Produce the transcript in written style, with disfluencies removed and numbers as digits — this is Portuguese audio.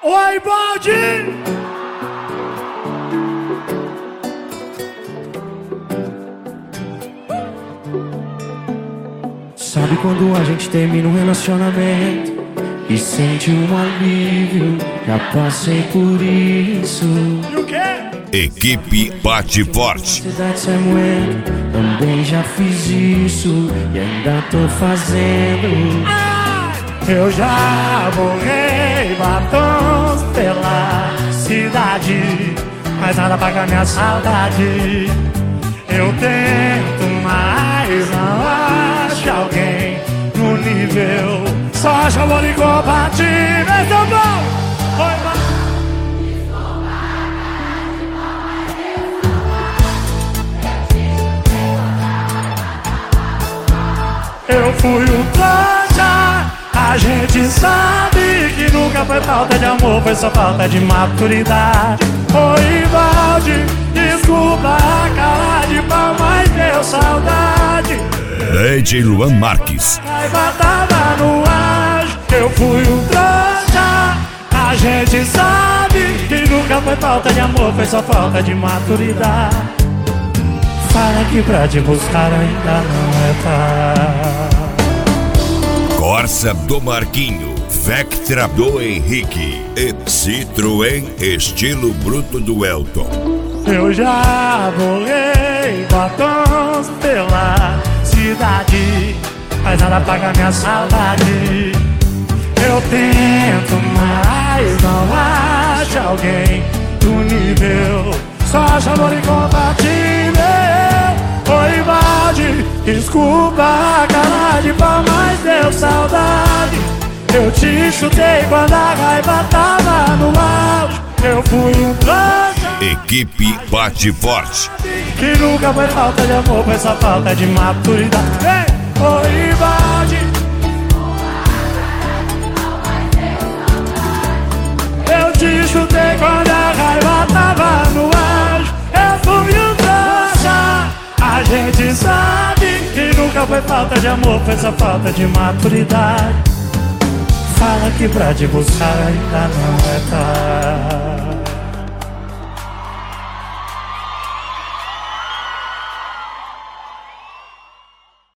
Oi, Baldi! Sabe quando a gente termina um relacionamento e sente um alívio? Já passei por isso. E o quê? Equipe Bate Forte. Também já fiz isso e ainda tô fazendo. Eu já borrei batons pela cidade, mas nada paga minha saudade. Eu tento, mas não acho alguém no nível. Só acho amor incompatível. Esse é o bom! Eu fui um trouxa. A gente sabe que nunca foi falta de amor, foi só falta de maturidade. Oi, Valde, desculpa a cara de pau, mas deu saudade. DJ Luan Marques. A raiva tava no ar. Eu fui um trouxa. A gente sabe que nunca foi falta de amor, foi só falta de maturidade. Fala que pra te buscar ainda não é tarde. Corsa do Marquinho, Vectra do Henrique e Citroën estilo bruto do Elton. Eu já borrei batons pela cidade, mas nada paga minha saudade. Eu tento, mas não acho alguém do nível. Só acho amor incompatível. Oi, Valde, desculpa a cara de pau, mas deu saudade. Eu te chutei quando a raiva tava no auge. Eu fui um trouxa. Equipe Bate Forte. Que nunca foi falta de amor, foi só falta de maturidade. Ei, oi, Valde. Eu te chutei quando a raiva tava no auge. Eu fui um trouxa. A gente sabe que nunca foi falta de amor, foi só falta de maturidade. Fala que pra te buscar ainda não é tarde.